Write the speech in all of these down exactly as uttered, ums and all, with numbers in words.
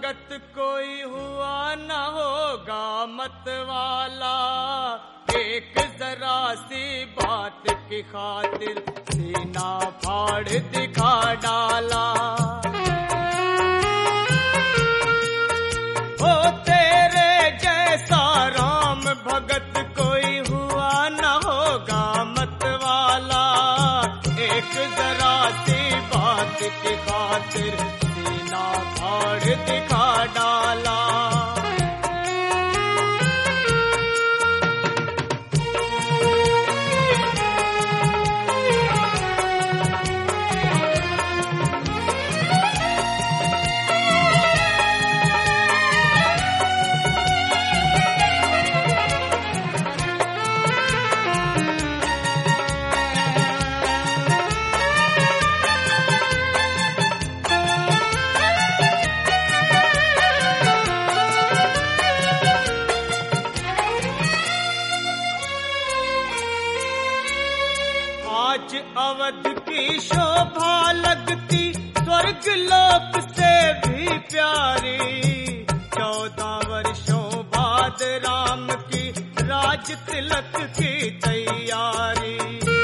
भगत कोई हुआ न होगा मतवाला, एक जरा सी बात की खातिर सीना फाड़ दिखा डाला। ओ तेरे जैसा राम भगत कोई हुआ न होगा मतवाला, एक जरा सी बात की खातिर सीना फाड़ दिखा डाला। आज अवध की शोभा लगती स्वर्ग लोक से भी प्यारी, चौदह वर्षों बाद राम की राज तिलक की तैयारी।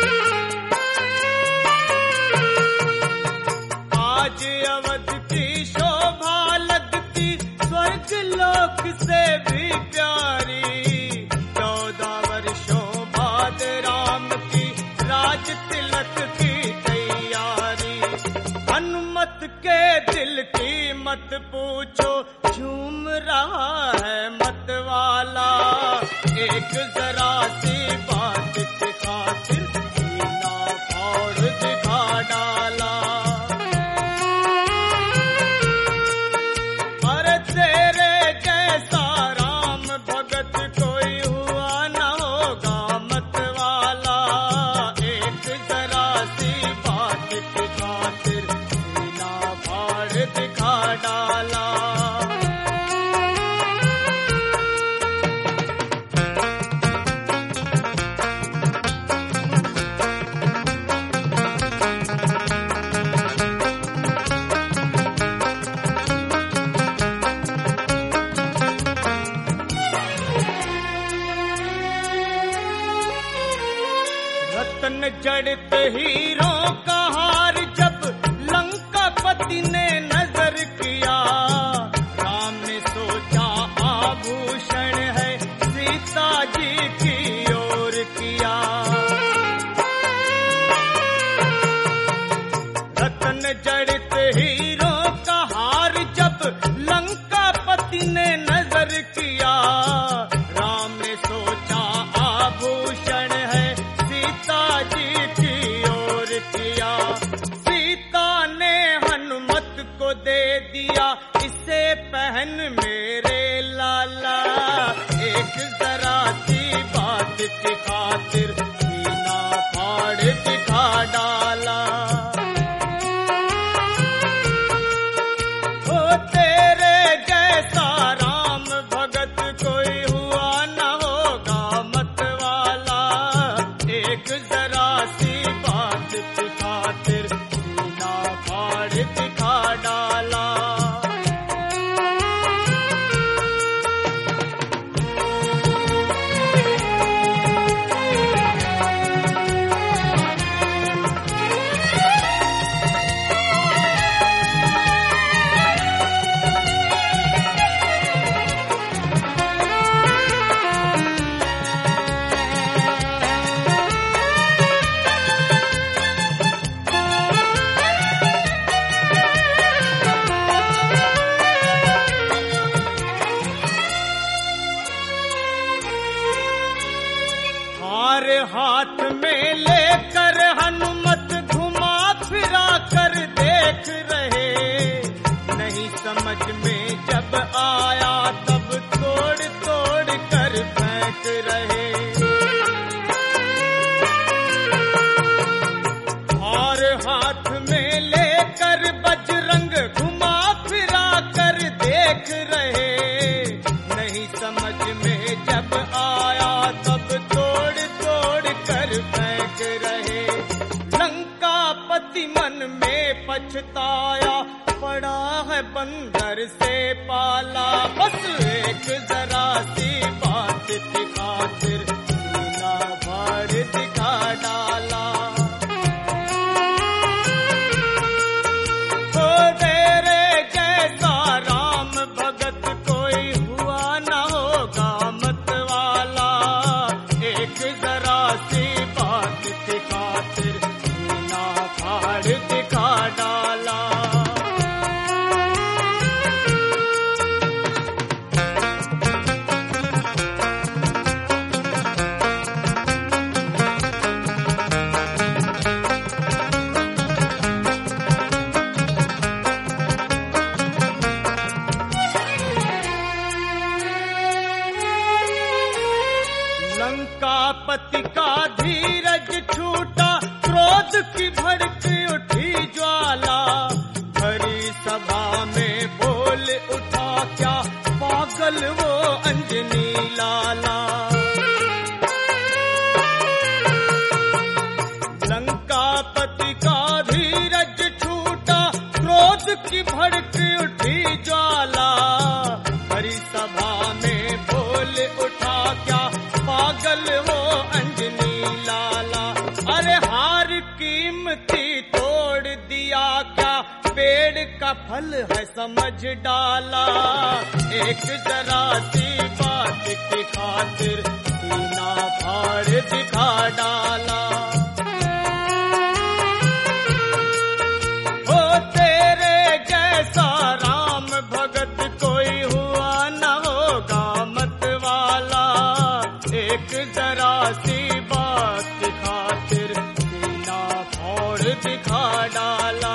आज अवध की शोभा लगती स्वर्ग लोक से भी प्यारी, चौदह वर्षों बाद राम की राज तिलक की तैयारी। हनुमत के दिल की मत पूछो, झूम रहा है मतवाला, एक जरा सी बात की खातिर सीना फाड़ दिखा डाला। अरे तेरे जैसा राम भगत कोई हुआ न होगा मतवाला, एक जरा सी बात की खातिर सीना फाड़ दिखा डाला। रतन जड़त हीरों का हार जब लंका पति ने नजर किया, राम ने सोचा आभूषण है सीता जी की ओर किया। रतन जड़त हीरों का हार जब लंका पति ने नजर किया, राम ने सोचा आभूषण है सीता जी की ओर किया। सीता ने हनुमत को दे दिया, इसे पहन मेरे लाला, एक जरा सी बात की खातिर सीना फाड़ दिखा डाला। ओ तेरे जैसा राम भगत कोई हुआ न होगा मतवाला, एक जरा सी बात की खातिर सीना फाड़ दिखा डाला। हार हाथ में लेकर हनुमत घुमा फिरा कर देख रहे, नहीं समझ में जब आया तब तोड़ तोड़ कर फेंक रहे। हार हाथ में लेकर बजरंग घुमा फिरा कर देख रहे, नहीं समझ में जब आया तब तोड़ तोड़ कर फेंक रहे। लंकापति मन में पछताया, पड़ा है बंदर से पाला, बस एक जरा सी बात की खातिर सीना फाड़ दिखा डाला। ओ तेरे जैसा राम भगत कोई हुआ न होगा मत वाला, एक जरा सी बात की खातिर सीना फाड़ दिखा डाला। लंकापति का धीरज छूटा, क्रोध की भड़क उठी ज्वाला, भरी सभा में बोल उठा क्या पागल वो अंजनी लाला। लंकापति का धीरज छूटा, क्रोध की भड़क उठी ज्वाला, भरी सभा में बोल उठा क्या पागल वो अंजनी लाला। अरे हार कीमती तोड़ दिया क्या, पेड़ का फल है समझ डाला, एक जरा सी बात की खातिर सीना फाड़ दिखा डाला। ओ तेरे जैसा राम भगत कोई हुआ न होगा मत वाला, एक जरा सी बात की खातिर सीना फाड़ दिखा डाला।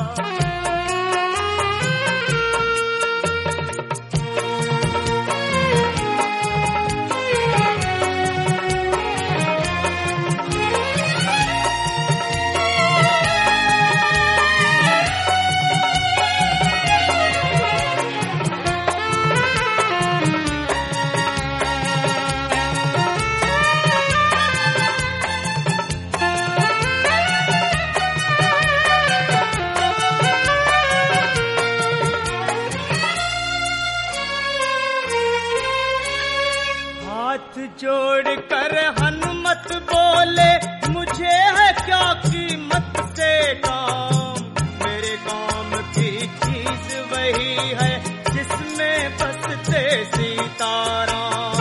हाथ जोड़ कर हनुमत बोले, मुझे है क्या कीमत से काम, मेरे काम की चीज वही है जिसमें बसते सीताराम।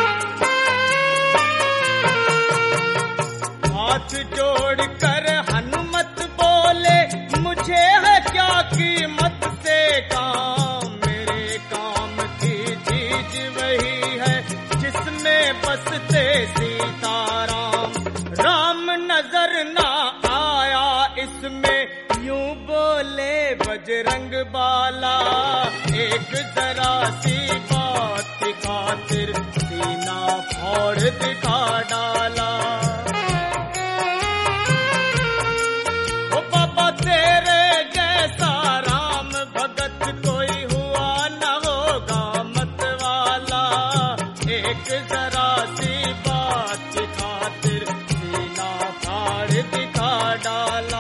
हाथ जोड़ कर हनुमत बोले, मुझे है क्या कीमत से काम, मेरे काम की चीज वही है जिसमें बसते सीताराम। राम नजर ना आया इसमें, यूं बोले बजरंग बाला, एक जरा सी बात की खातिर सीना फाड़ दिखा डाला। ओ बाबा तेरे जैसा राम भगत कोई हुआ न होगा मत वाला, एक जरा सी बात की खातिर सीना फाड़ दिखा डाला।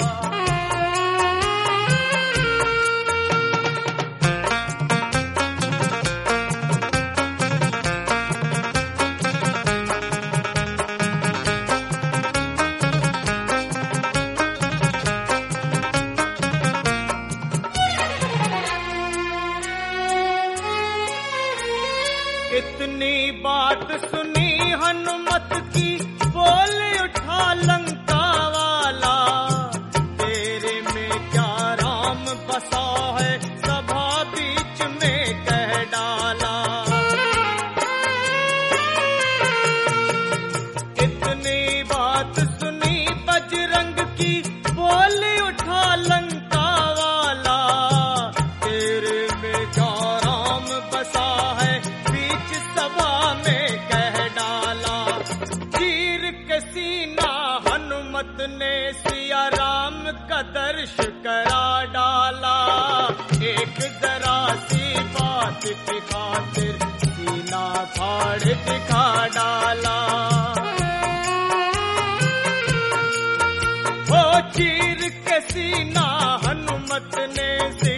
इतनी बात सुनी हनुमत की, बोल उठा लंका वाला, तेरे में क्या राम बसा है सभा बीच में कह डाला। इतनी बात सुनी बजरंग की, बोल उठा लंका वाला, तेरे में क्या राम बसा है सभा में कह डाला। चीर के सीना हनुमत ने सिया राम का दर्श करा डाला, एक जरा सी बात की खातिर सीना फाड़ दिखा डाला। ओ चीर के सीना हनुमत ने